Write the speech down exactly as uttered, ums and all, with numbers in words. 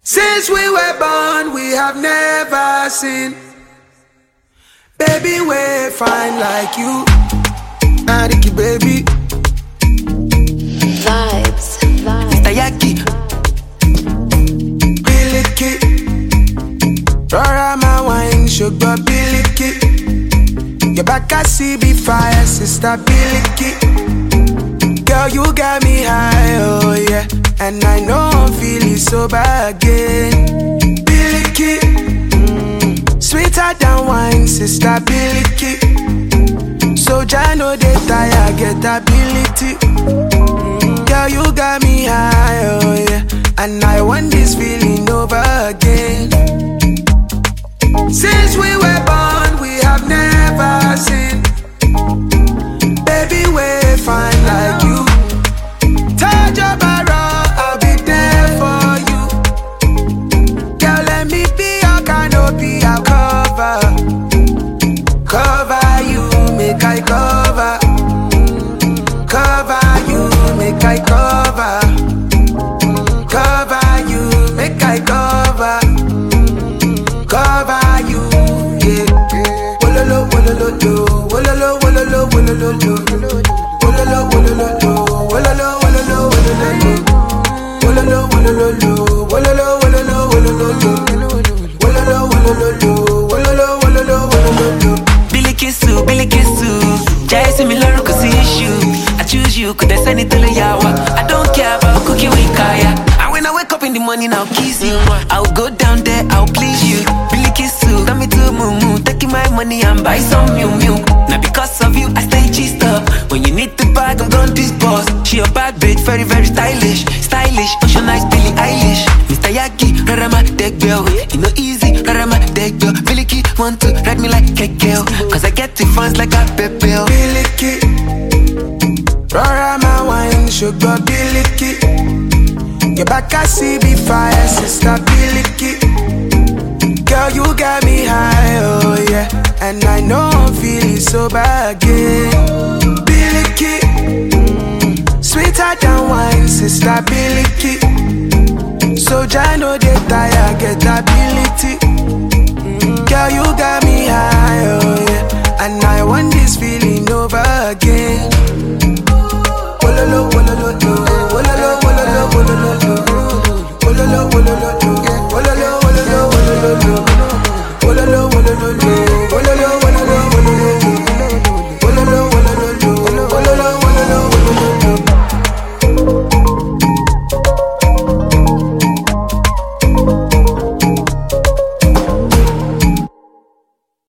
Since we were born, we have never seen baby we fine like you. Ariki baby Vibes, vibes. Mister Yaki Biliki Rora my wine, sugar Biliki. Your back I see be fire, sister Biliki. Girl, you got me high, oh yeah. And I know I'm feeling sober again. Biliki, mm, sweeter than wine, sister Biliki. So I know they tire, get ability. Mm, girl, you got me high, oh yeah. And I want this feeling over again. Since we were born, we have never seen baby we fine like you. Touch your barrel, I'll be there for you. Girl, let me be your canopy, I'll cover. Cover you, make I cover. Cover you, make I cover. Cover you, make I cover. Cover you, yeah. Wololo, wololo, lo. Wololo, wololo, wololo, lo. Wololo, wololo, lo. Wololo, wololo, wololo, lo. Wololo, wololo, lo. Wololo, wololo, wololo, lo. Wololo, wololo, lo. Wololo, wololo, wololo, lo. Billy Kissu, Billy Kissu. Jai see me learn cause issue. I choose you, could I send it to the yawa? I don't care about cookie with kaya. And when I wake up in the morning, I'll kiss you. I'll go down there, I'll please you. Billy Kissu, come me to Mumu. Taking my money and buy some Mew Mew. Now because of you, I stay cheesed up. When you need the bag, I'm gone this boss. She a bad bitch, very, very stylish. Stylish, ocean nice, Billie Eilish. Mister Yaki, Rarama, deck bell. You know easy, Rarama, deck bell. Billy Kid, want to ride me like a girl. Cause I get the funds like a pepel. Biliki, Rora my wine, sugar Biliki. Your back I see be fire, sister Biliki. Girl, you got me high, oh yeah. And I know I'm feeling sober again. Biliki, mm, sweeter than wine, sister Biliki. So I know they tire, get ability. Mm, girl, you got me high, oh yeah. And I want this feeling over again. Wololo, wololo,